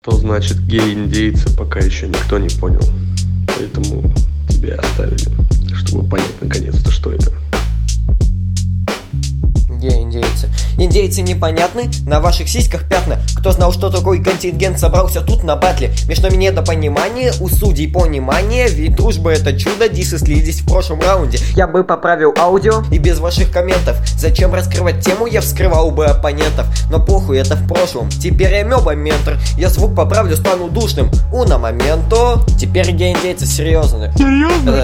То значит, гей-индейцы пока еще никто не понял. Поэтому тебя оставили, чтобы понять наконец-то, что это. Гей-индейцы. Индейцы непонятны, на ваших сиськах пятна. Кто знал, что такой контингент собрался тут на батле? Между нами недопонимание, у судей понимание. Ведь дружба это чудо, дисы слились в прошлом раунде. Я бы поправил аудио и без ваших комментов. Зачем раскрывать тему, я вскрывал бы оппонентов. Но похуй, это в прошлом, теперь я мёба ментор. Я звук поправлю, стану душным. Уна моменто. Теперь гей-индейцы серьезные. Серьезно?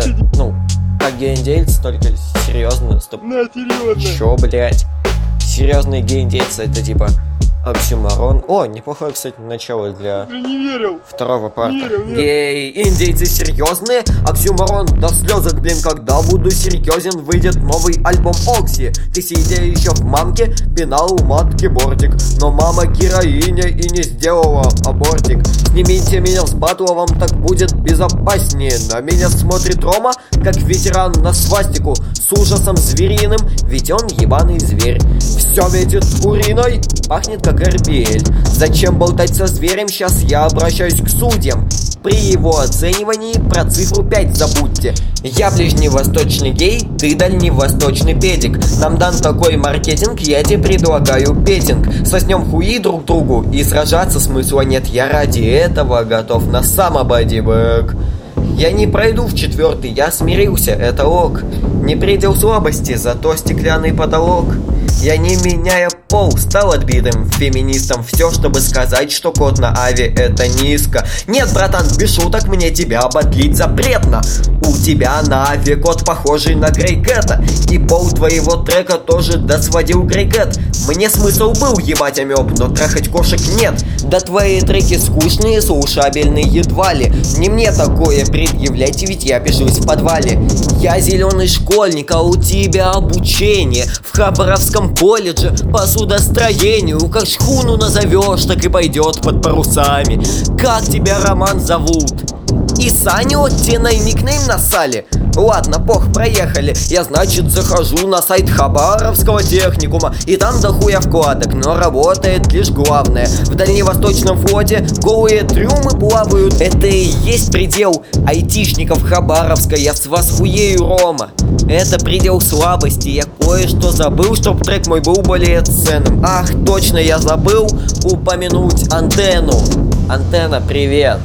Как гей-индейцы, только серьезно. Стоп. На, серьезно. Чё, блять? Серьезные гей-индейцы это типа оксюморон. О, неплохое, кстати, начало для Ты не верил. второго парта. Верил, нет. Гей-индейцы серьезные, оксюморон до слезок, блин, когда буду серьезен, выйдет новый альбом Окси. Ты сидя еще в мамке, пинал у матки бортик, но мама героиня и не сделала абортик. Снимите меня с батла, вам так будет безопаснее. На меня смотрит Рома, как ветеран на свастику, с ужасом звериным, ведь он ебаный зверь. Все метит уриной, пахнет как арбель. Зачем болтать со зверем, сейчас я обращаюсь к судьям. При его оценивании про цифру 5 забудьте. Я ближневосточный гей, ты дальневосточный педик. Нам дан такой маркетинг, я тебе предлагаю петинг. Соснем хуи друг другу и сражаться смысла нет. Я ради этого готов на самободибэк. Я не пройду в четвертый, я смирился, это ок. Не предел слабости, зато стеклянный потолок. Я не меняя пол, стал отбитым феминистом. Все, чтобы сказать, что код на ави это низко. Нет, братан, без шуток, мне тебя батлить запретно. У тебя на ави код похожий на Грейкэта. И пол твоего трека тоже досводил Грейкэт. Мне смысл был ебать амеб, но трахать кошек нет. Да твои треки скучные, слушабельные едва ли. Не мне такое предъявляйте, ведь я пишусь в подвале. Я зеленый школьник, а у тебя обучение в Хабаровском колледже по судостроению. Как шхуну назовешь, так и пойдет под парусами. Как тебя, Роман, зовут? И Саню, тебе никнейм насали? Ладно, пох, проехали. Я, значит, захожу на сайт Хабаровского техникума, и там дохуя вкладок, но работает лишь главное. В Дальневосточном флоте голые трюмы плавают. Это и есть предел айтишников Хабаровска. Я с вас хуею, Рома. Это предел слабости. Я кое-что забыл, чтоб трек мой был более ценным. Ах, точно, я забыл упомянуть антенну. Антенна, привет.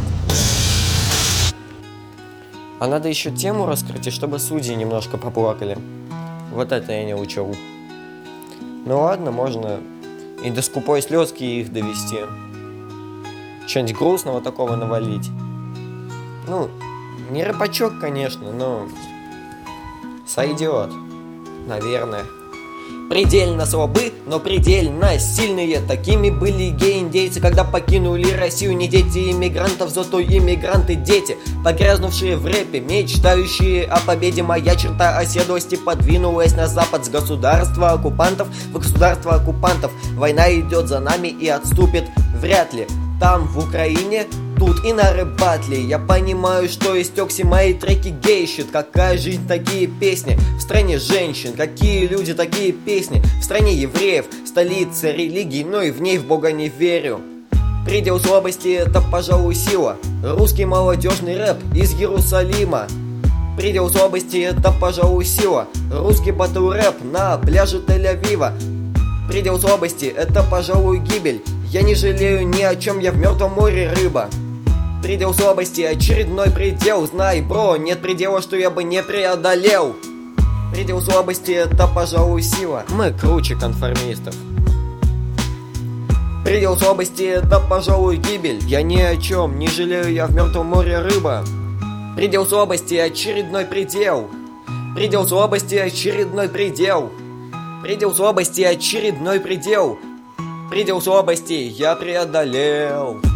А надо еще тему раскрыть, и чтобы судьи немножко поплакали. Вот это я не учел. Ну ладно, можно и до скупой слезки их довести. Что-нибудь грустного такого навалить. Ну, не рэпачок, конечно, но сойдет, наверное. Предельно слабы, но предельно сильные. Такими были гей-индейцы, когда покинули Россию. Не дети иммигрантов, зато иммигранты дети, погрязнувшие в рэпе, мечтающие о победе. Моя черта оседлости подвинулась на запад с государства оккупантов в государство оккупантов. Война идет за нами и отступит вряд ли. Там, в Украине, тут и на рэп-батле. Я понимаю, что есть Окси, мои треки гейщит. Какая жизнь, такие песни. В стране женщин, какие люди, такие песни. В стране евреев, столица религии, но и в ней в Бога не верю. Предел слабости это, пожалуй, сила. Русский молодежный рэп из Иерусалима. Предел слабости это, пожалуй, сила. Русский батл-рэп на пляже Тель-Авива. Предел слабости это, пожалуй, гибель. Я не жалею ни о чем, я в мертвом море рыба. Предел слабости, очередной предел. Знай, бро, нет предела, что я бы не преодолел. Предел слабости это, пожалуй, сила. Мы круче конформистов. Предел слабости это, пожалуй, гибель. Я ни о чем не жалею, я в мертвом море рыба. Предел слабости, очередной предел. Предел слабости, очередной предел. Предел слабости, очередной предел. Предел слабости я преодолел.